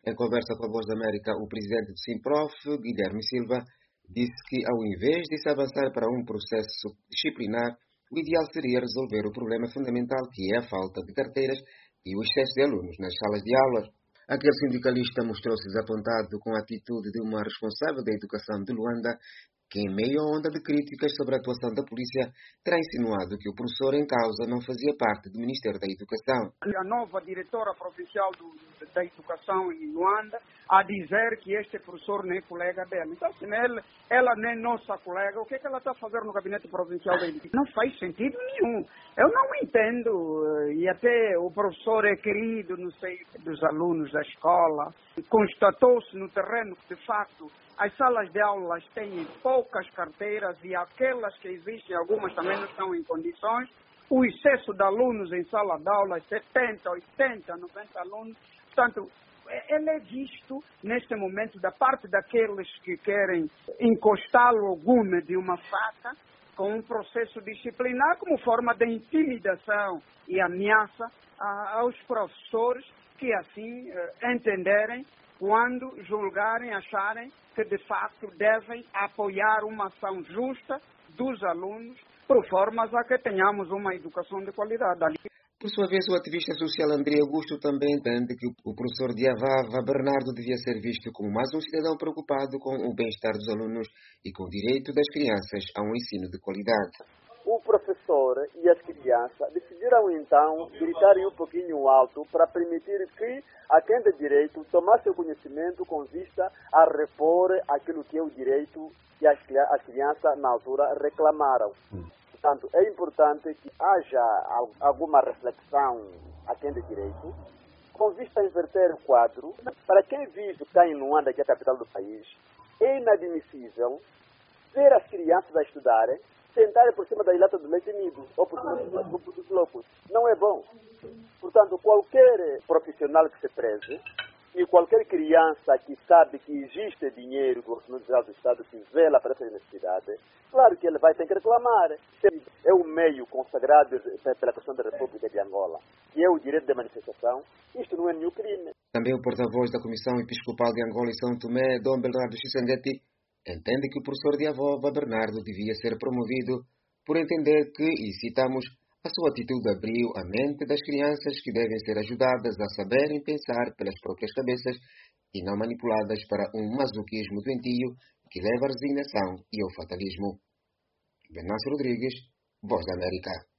Em conversa com a Voz da América, o presidente do Simprof, Guilherme Silva, disse que, ao invés de se avançar para um processo disciplinar, o ideal seria resolver o problema fundamental, que é a falta de carteiras e o excesso de alunos nas salas de aulas. Aquele sindicalista mostrou-se desapontado com a atitude de uma responsável da educação de Luanda, que, em meio à onda de críticas sobre a atuação da polícia, terá insinuado que o professor em causa não fazia parte do Ministério da Educação. A nova diretora provincial da Educação em Luanda a dizer que este professor nem é colega dela. Então, se ela nem é nossa colega, o que é que ela está fazendo no gabinete provincial da Educação? Não faz sentido nenhum. Eu não entendo. E até o professor é querido no seio dos alunos da escola. Constatou-se no terreno que, de facto, as salas de aulas têm poucas carteiras e aquelas que existem, algumas também não estão em condições. O excesso de alunos em sala de aula, 70, 80, 90 alunos. Portanto, ele é visto, neste momento, da parte daqueles que querem encostá-lo ao gume de uma faca, com um processo disciplinar como forma de intimidação e ameaça aos professores que assim entenderem, quando julgarem, acharem que de facto devem apoiar uma ação justa dos alunos, por forma a que tenhamos uma educação de qualidade. Por sua vez, o ativista social André Augusto também entende que o professor de Avava, Bernardo, devia ser visto como mais um cidadão preocupado com o bem-estar dos alunos e com o direito das crianças a um ensino de qualidade. O professor e as crianças decidiram então gritarem um pouquinho alto para permitir que a quem de direito tomasse o conhecimento com vista a repor aquilo que é o direito que as crianças na altura reclamaram. Portanto, é importante que haja alguma reflexão a quem de direito, com vista a inverter o quadro. Para quem vive cá em Luanda, que é a capital do país, é inadmissível ver as crianças a estudarem, sentarem por cima da lata do leite nido ou por cima dos blocos. Não é bom. Portanto, qualquer profissional que se preze e qualquer criança que sabe que existe dinheiro do Orçamento Geral do Estado que vela para essa necessidade, claro que ele vai ter que reclamar. É o meio consagrado pela Constituição da República de Angola, que é o direito de manifestação. Isto não é nenhum crime. Também o porta-voz da Comissão Episcopal de Angola e São Tomé, Dom Bernardo Xissandetti, entende que o professor de Avova, Bernardo, devia ser promovido por entender que, e citamos, a sua atitude abriu a mente das crianças que devem ser ajudadas a saberem pensar pelas próprias cabeças e não manipuladas para um masoquismo doentio que leva à resignação e ao fatalismo. Venâncio Rodrigues, Voz da América.